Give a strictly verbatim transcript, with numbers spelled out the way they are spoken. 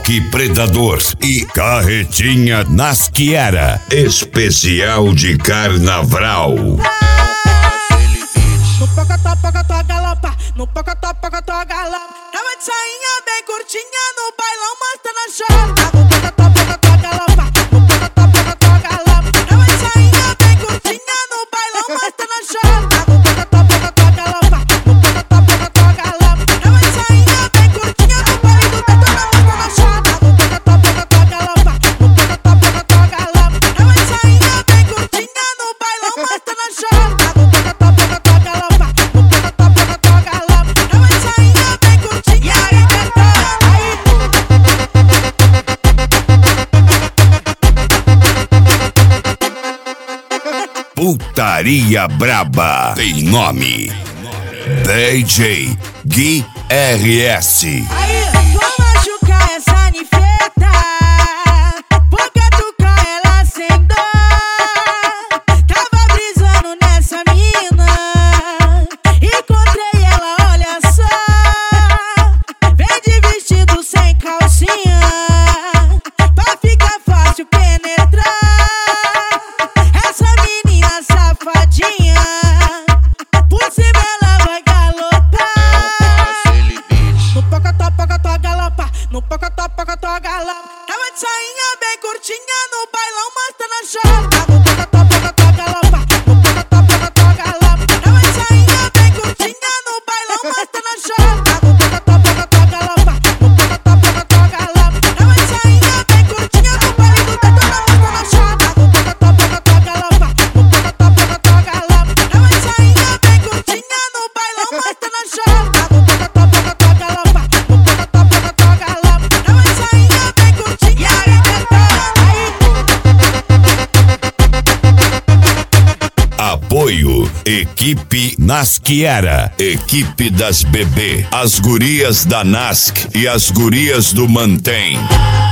Nasque Predador e Carretinha Nasquiera, especial de Carnaval. No pocotó, pocotó, galopa, no pocotó, pocotó, galopa. Tava de sainha bem curtinha no bailão, mostrando a chota. No pocotó, pocotó, galopa, no pocotó, pocotó, galopa. Tava de sainha bem curtinha no bailão, mostrando a chota. No pocotó, pocotó, galopa, no pocotó, pocotó, galopa. Tava de sainha bem curtinha no bailão, mostrando a chota. No pocotó, pocotó, galopa, no pocotó, pocotó, galopa. Tava de sainha bem curtinha no bailão, mostrando a chota. No pocotó, pocotó, galopa. Putaria Braba tem nome: D J Gui R S. Aí, vou machucar essa nifeta, vou catucar ela sem dó. Tava brisando nessa mina, encontrei ela, olha só. Vem de vestido sem calcinha, pra ficar fácil penetrar. Essa menina safadinha, por cima ela vai galopar. No pocotó, pocotó, galopa, no pocotó, pocotó, galopa. Tava de sainha bem curtinha no bailão, mostrando a chota. No pocotó, pocotó, galopa, no pocotó, pocotó, galopa. Tava de sainha bem curtinha no bailão, mostrando a chota. No pocotó, pocotó, galopa, no pocotó, pocotó, galopa. Tava de sainha bem curtinha no bailão, mostrando a chota. No pocotó, pocotó, galopa, no pocotó, pocotó, galopa. Tava de sainha bem curtinha no bailão, mostrando a chota. No pocotó, pocotó, galopa, no pocotó, pocotó, galopa. Tava de sainha bem curtinha. Apoio Equipe Nasquiera, equipe das bebê, as gurias da Nasc e as gurias do Mantém.